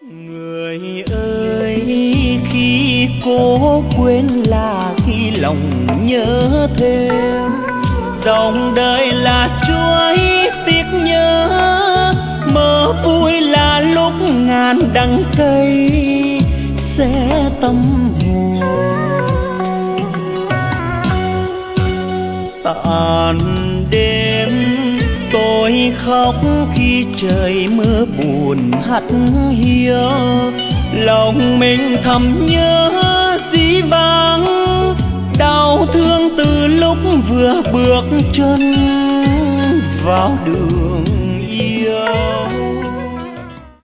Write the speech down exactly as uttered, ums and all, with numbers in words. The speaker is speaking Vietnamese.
Người ơi, khi cố quên là khi lòng nhớ thêm, dòng đời là chuỗi tiếc nhớ, mơ vui là lúc ngàn đắng cây sẽ tâm hồn. Tàn đêm tôi khóc khi trời mưa buồn hắt hiu, lòng mình thầm nhớ dĩ vãng, đau thương từ lúc vừa bước chân vào đường.